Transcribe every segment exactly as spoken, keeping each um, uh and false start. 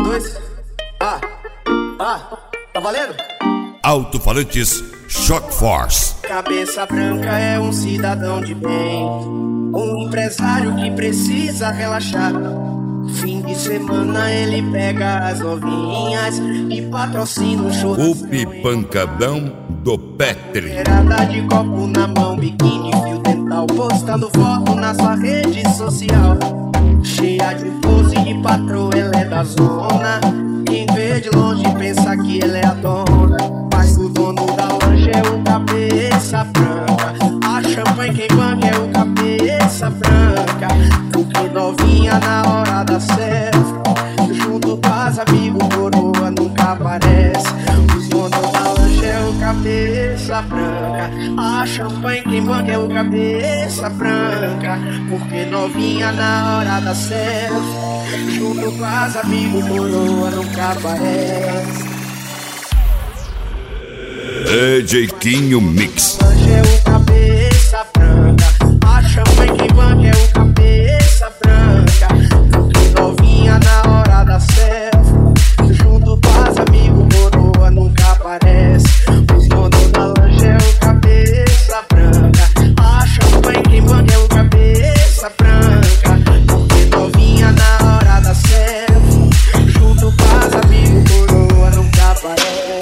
dois. Ah, ah, tá valendo? Alto-falantes Shock Force. Cabeça branca é um cidadão de bem, um empresário que precisa relaxar. Fim de semana ele pega as novinhas e patrocina um show. O pipancadão do Petri. Beirada de copo na mão, biquíni, fio dental, postando foto na sua rede social. Cheia de pose de patroa, ela é da zona. Quem vê de longe pensa que ela é a dona, mas o dono da loja é o cabeça branca. A champanhe quem banca é o cabeça branca. Porque novinha na hora da selfie, junto com as amigos, coroa nunca aparece. O dono da loja é o cabeça branca. A champanhe quem banca é o cabeça branca. Porque novinha na hora da selfie, junto com as amigos, coroa nunca aparece. D J Quinho Mix. Hoje é o cabeça branca. A champanhe quem banca é o cabeça branca. Porque novinha na hora da selfie, junto com as amigos, coroa nunca aparece. Os donos da loja é o cabeça branca. A champanhe quem banca é o cabeça branca. Porque novinha na hora da selfie, junto com as amigos, coroa nunca aparece.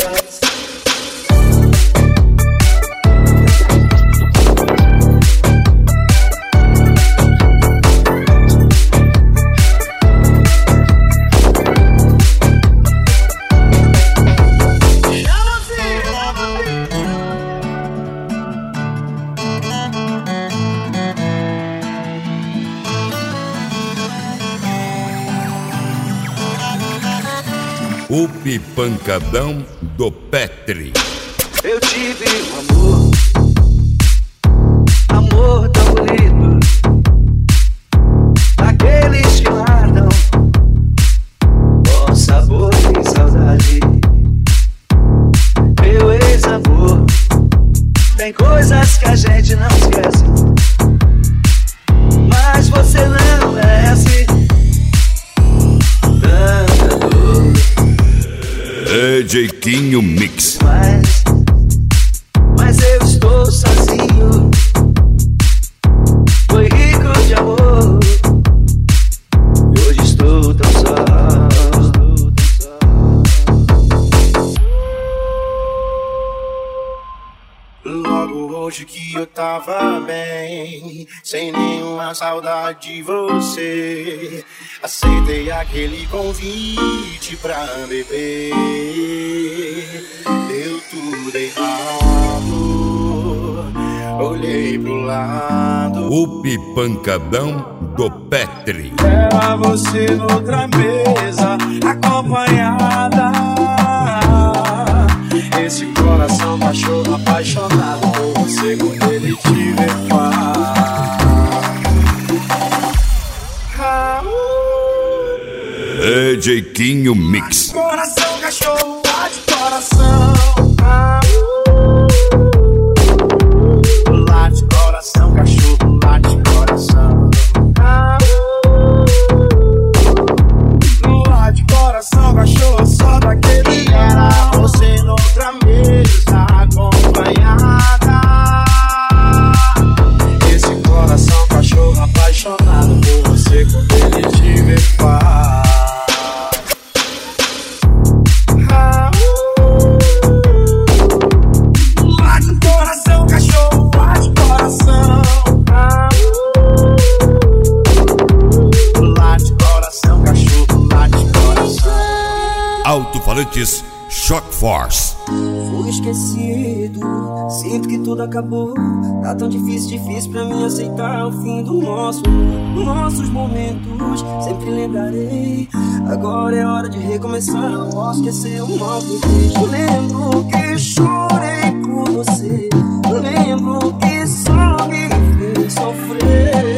O pipancadão do Petri. Eu tive um amor, amor tão bonito, daqueles que guardam com sabor e saudade. Meu ex-amor, tem coisas que a gente não esquece, mas você não merece tanta dor. D J Quinho Mix. Mas, mas eu estou sozinho. Foi rico de amor, hoje estou tão só. Logo hoje que eu tava bem, sem nenhuma saudade de você, aceitei aquele convite pra beber. Deu tudo errado, olhei pro lado. O pipancadão do Petri. Era você noutra mesa, acompanhada. Esse coração cachorro apaixonado por você quando ele te vê falar. D J Quinho Mix. Coração cachorro bate coração. Late coração cachorro late coração. Late coração cachorro só daquele era você noutra mesa acompanhada. Esse coração cachorro apaixonado por você quando ele te vê falar. Alto-falantes Shock Force. Fui esquecido, sinto que tudo acabou. Tá tão difícil, difícil pra mim aceitar o fim do nosso. Nossos momentos, sempre lembrarei. Agora é hora de recomeçar, não posso esquecer o mal que fiz. Lembro que chorei por você, lembro que só me fez sofrer.